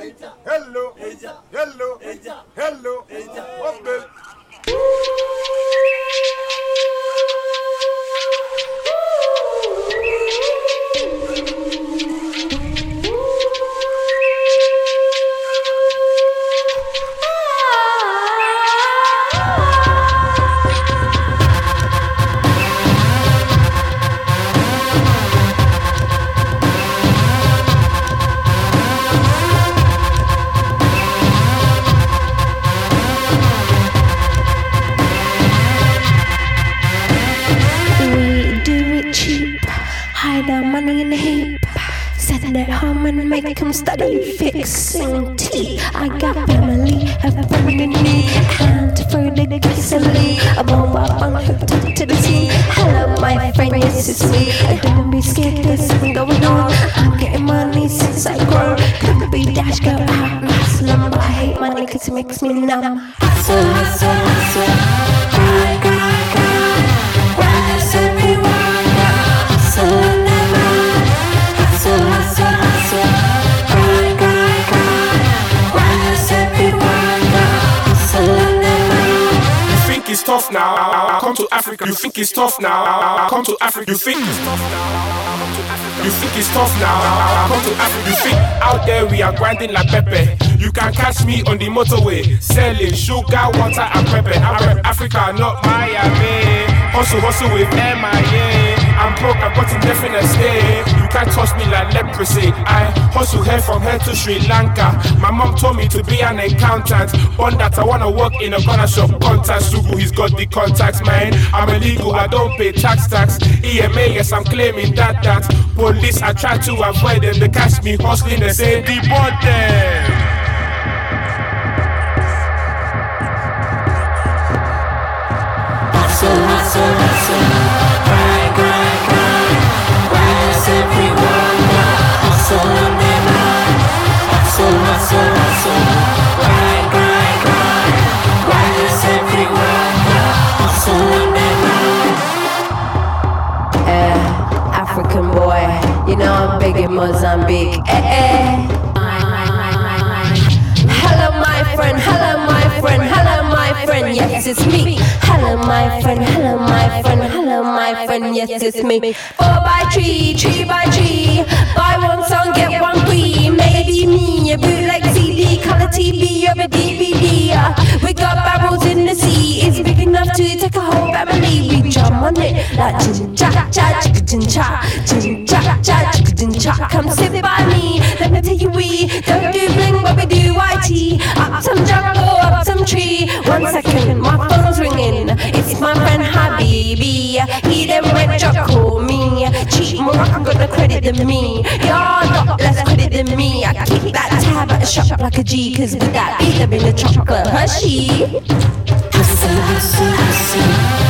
hello, hello, hello, Wobble. Money in the heap, set it at home and make them study fixing tea. I got family, have a feminine need, and to further easily. I'm all up on hooked up to the sea. Hello, my friend, yes, it's me. Don't be scared, there's something going on. I'm getting money since I grow. Could be dash, go out and hustle, but I hate money cause it makes me numb. Hustle, hustle, hustle, grind, grind, grind. Rise everyone, hustle. It's tough now, come to Africa. You think it's tough now, come to Africa. You think it's tough now, you think it's tough now, come to Africa. You think out there we are grinding like Pepe. You can catch me on the motorway, selling sugar, water and pepper. I rep Africa, not Miami. Hustle with MIA. I'm broke, I've got indefinite stay. You can't touch me like leprosy. I hustle here from here to Sri Lanka. My mom told me to be an accountant. One that I wanna work in a corner shop. Contact Sugu, he's got the contacts, man. I'm illegal, I don't pay tax. EMA, yes, I'm claiming that. Police, I try to avoid them. They catch me hustling, they say deport them. Hustle, grind, grind, grind. Rise everyone, hustle on their mind. Hustle, grind, grind, grind. Rise everyone, hustle on their mind. African boy, you know I'm big in Mozambique. Hello my friend, hello my friend, hello my friend, yes it's me. Hello my friend, hello my friend, hello my friend, yes it's me. 4x3, 3x3, buy one song, get one free. Maybe me, a bootleg CD, color TV or a DVD. We got barrels in the sea, it's big enough to take a whole family. We jump on it like chin cha cha, chin cha, chin cha cha, chin cha. Come sit by me, let me tell you we don't do bling but we do YT. Up some jungle, up some tree. 1 second, my phone's ringing. It's my friend Habibi. He then went to call me. Cheat Moroccan got the credit than me. Y'all got less credit than me. I keep that tab at a shop like a G. Cause with that beat, there been a chocolate Hershey. Hustle, hustle, hustle.